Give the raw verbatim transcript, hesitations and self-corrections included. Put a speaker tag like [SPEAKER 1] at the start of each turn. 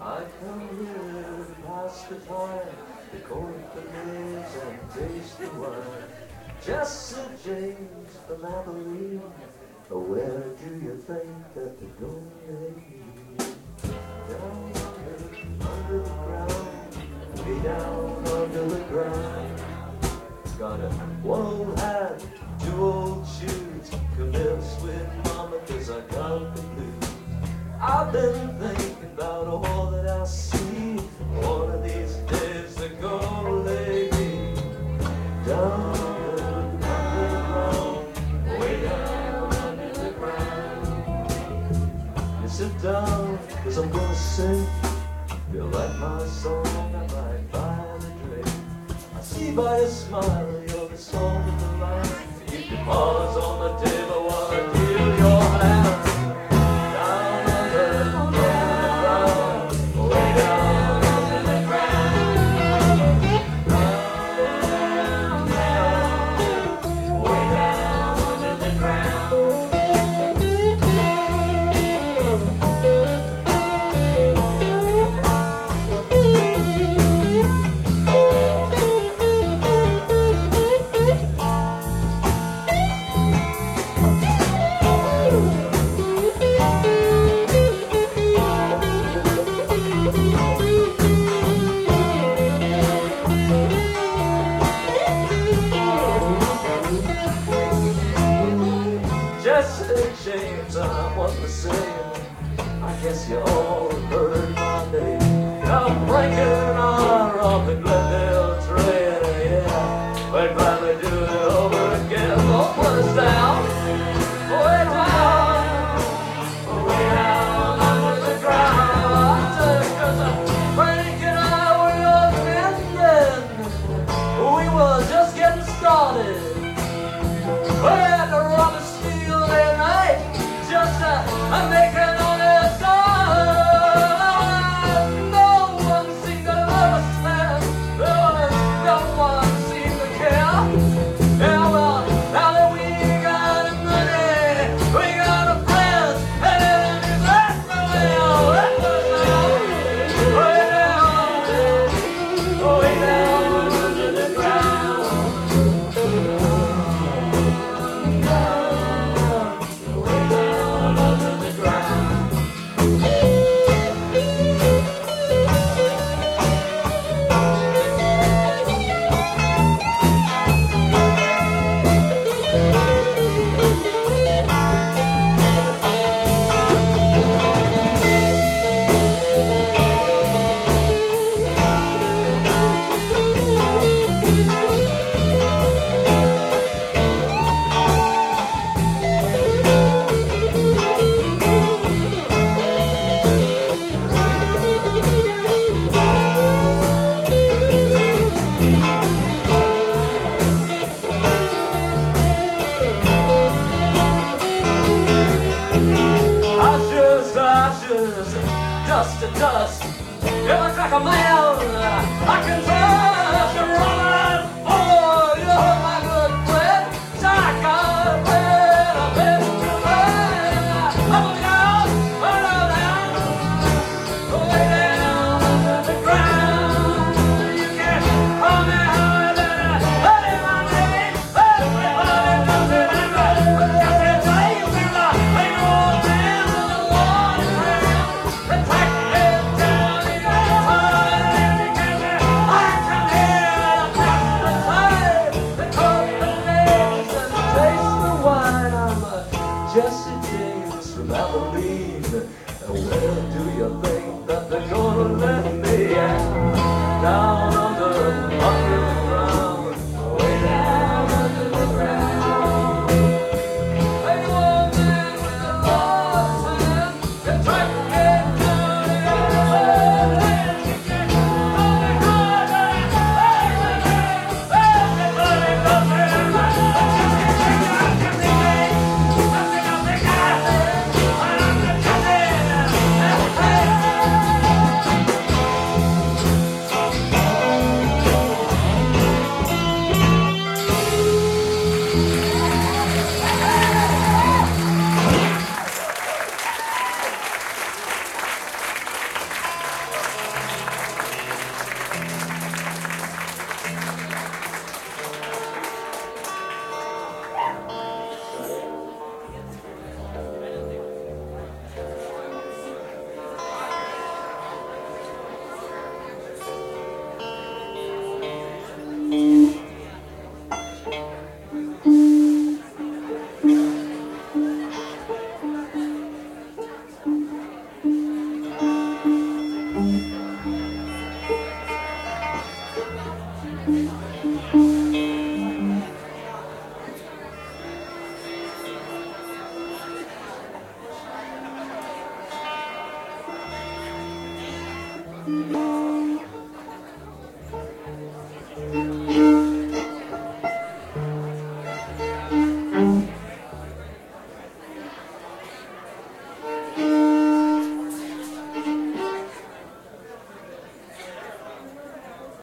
[SPEAKER 1] I come here to pass the time, to court the maids and taste the wine. Jesse James from Abilene, where do you think that they're going to lay me? Down under, under the ground, way down under the ground. Got a one old hat, two old shoes, convince with mama cause I got the blues. I've been thinking about all that I see. One of these days they're gonna lay me down under, under the ground, way down under the ground. You sit down, cause I'm gonna sing. Feel like my song I might buy the drink. I see by your smile you're the song of the life. You can pause on the table while I deal your hand. James, I want to say, I guess you all heard my name. I'm breaking our up in Glendale train, yeah. We'd gladly do it over again. Don't put us down, way down, way down under the ground. Cause I'm breaking out, we were mending. We were just getting started. We had to run a steel day night. I'm making all this time. No one seemed to understand. No one seemed to care. Yeah, well, now that we got money, we got a friends, and enemies left me down, left me down, way down, way down under the ground. Dust to dust, you look like a man I can trust. You're running, oh, you're my good friend. Jack, I've been, I've been to land. I'm down, I'm down, way down under the ground. You can't call me higher than a honey, my name. Everybody knows it, and I just can't tell you to the big old man in the water ground. The track is down, you got Jesse James from Abilene. And where do you think that they're gonna let me at? Down under, under the ground, way down under the ground. Hey, old man with a lost hand, you're trying to get down the other way. You can't hold me harder, everybody loves me. Hey! Thank you.